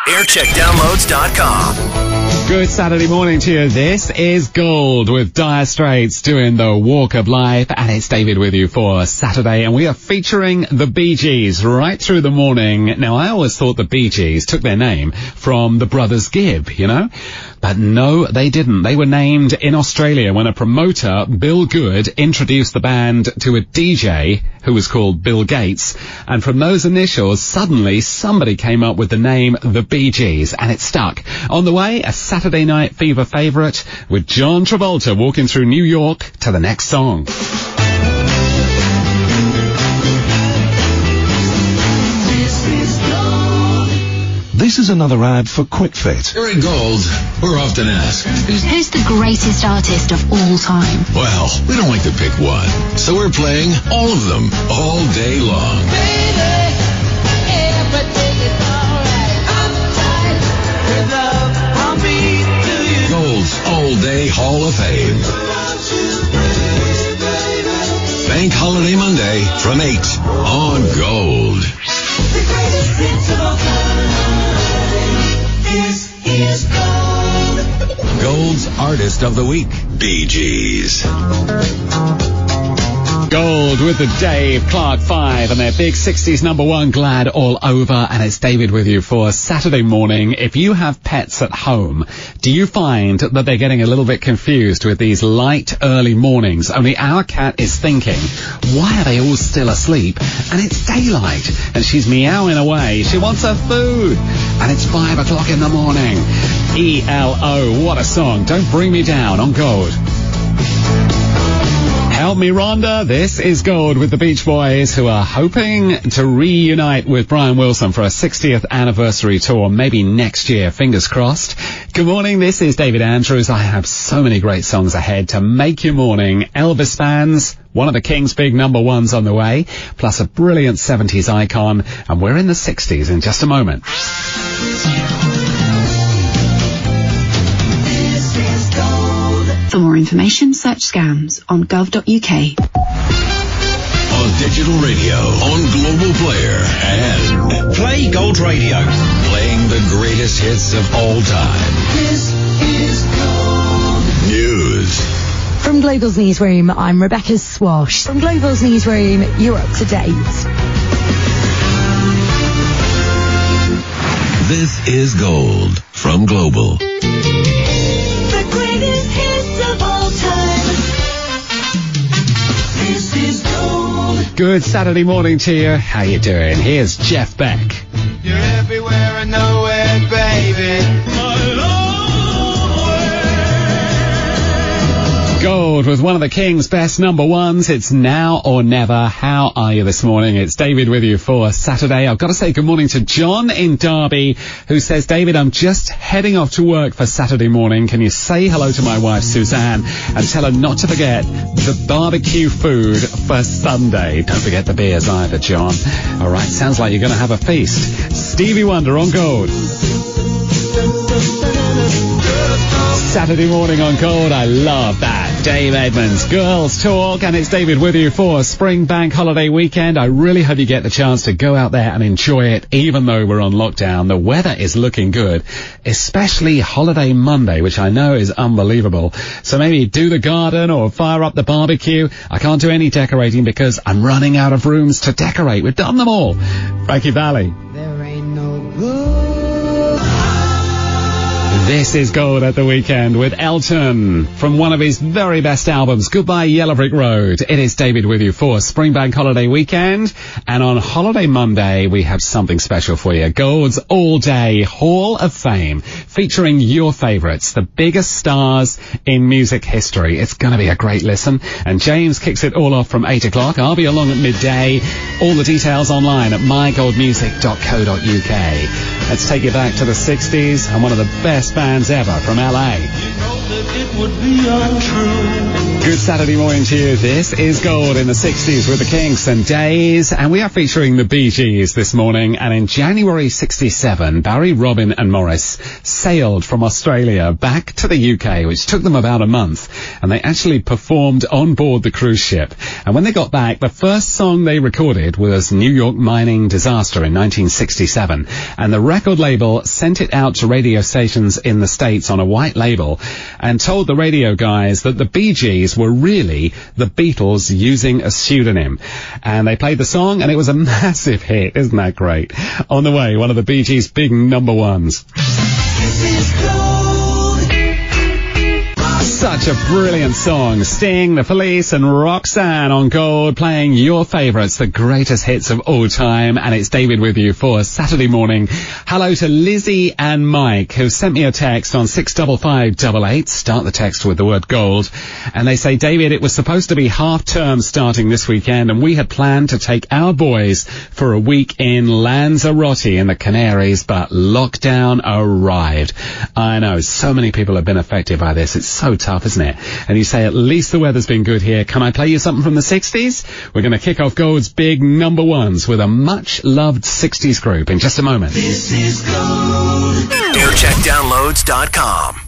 aircheckdownloads.com. Good Saturday morning to you. This is Gold with Dire Straits doing the Walk of Life, and it's David with you for Saturday, and we are featuring the Bee Gees right through the morning. Now, I always thought the Bee Gees took their name from the Brothers Gibb, you know? But no, they didn't. They were named in Australia when a promoter, Bill Good, introduced the band to a DJ who was called Bill Gates. And from those initials, suddenly somebody came up with the name The Bee Gees, and it stuck. On the way, a Saturday Night Fever favourite with John Travolta walking through New York to the next song. This is another ad for QuickFit. Here at Gold, we're often asked, who's the greatest artist of all time? Well, we don't like to pick one, so we're playing all of them all day long. Baby, everything is alright. I'm tired with love. I'll be to you. Gold's All-Day Hall of Fame. Bank Holiday Monday from 8 on Gold. The greatest hits of all time. This is Gold. Gold's Artist of the Week, Bee Gees. Gold with the Dave Clark 5 and their big 60s number one, Glad All Over, and it's David with you for Saturday morning. If you have pets at home, do you find that they're getting a little bit confused with these light early mornings? Only our cat is thinking, why are they all still asleep? And it's daylight, and she's meowing away. She wants her food, and it's 5 o'clock in the morning. ELO, what a song. Don't Bring Me Down on Gold. Help Me Rhonda, this is Gold with the Beach Boys, who are hoping to reunite with Brian Wilson for a 60th anniversary tour, maybe next year, fingers crossed. Good morning, this is David Andrews. I have so many great songs ahead to make your morning. Elvis fans, one of the King's big number ones on the way, plus a brilliant 70s icon, and we're in the 60s in just a moment. For more information, search Scams on gov.uk. On digital radio, on Global Player, and Play Gold Radio. playing the greatest hits of all time. This is Gold. News. From Global's Newsroom, I'm Rebecca Swash. From Global's Newsroom, you're up to date. This is Gold from Global. The greatest hits of all time. This is Gold. Good Saturday morning to you. How you doing? Here's Jeff Beck. You're everywhere and nowhere, baby. Gold with one of the King's best number ones. It's Now or Never. How are you this morning? It's David with you for Saturday. I've got to say good morning to John in Derby, who says, David, I'm just heading off to work for Saturday morning. Can you say hello to my wife, Suzanne, and tell her not to forget the barbecue food for Sunday? Don't forget the beers either, John. All right, sounds like you're going to have a feast. Stevie Wonder on Gold. Saturday morning on Gold, I love that. Dave Edmonds, Girls Talk, and it's David with you for Spring Bank Holiday weekend. I really hope you get the chance to go out there and enjoy it, even though we're on lockdown. The weather is looking good, especially Holiday Monday, which I know is unbelievable. So maybe do the garden or fire up the barbecue. I can't do any decorating because I'm running out of rooms to decorate. We've done them all. Frankie Valli. There ain't no good. This is Gold at the weekend with Elton from one of his very best albums, Goodbye Yellow Brick Road. It is David with you for Spring Bank Holiday weekend. And on Holiday Monday, we have something special for you. Gold's All-Day Hall of Fame, featuring your favourites, the biggest stars in music history. It's going to be a great listen. And James kicks it all off from 8 o'clock. I'll be along at midday. All the details online at mygoldmusic.co.uk. Let's take you back to the 60s and one of the best bands ever from LA. You know that it would be untrue Good Saturday morning to you. This is Gold in the 60s with the Kinks and Days, and we are featuring the Bee Gees this morning. And in January 67, Barry, Robin and Morris sailed from Australia back to the UK, which took them about a month, and they actually performed on board the cruise ship. And when they got back, the first song they recorded was New York Mining Disaster in 1967, and the record label sent it out to radio stations in the States on a white label and told the radio guys that the Bee Gees were really the Beatles using a pseudonym. And they played the song, and it was a massive hit. Isn't that great? On the way, one of the Bee Gees' big number ones. This is gold. Such a brilliant song. Sting, The Police and Roxanne on Gold, playing your favourites, the greatest hits of all time. And it's David with you for Saturday morning. Hello to Lizzie and Mike, who sent me a text on 65588. Start the text with the word gold. And they say, David, it was supposed to be half term starting this weekend, and we had planned to take our boys for a week in Lanzarote in the Canaries, but lockdown arrived. I know, so many people have been affected by this. It's so tough, isn't it? And you say, at least the weather's been good here. Can I play you something from the 60s? We're going to kick off Gold's big number ones with a much-loved 60s group in just a moment. This is gold. AirCheckDownloads.com.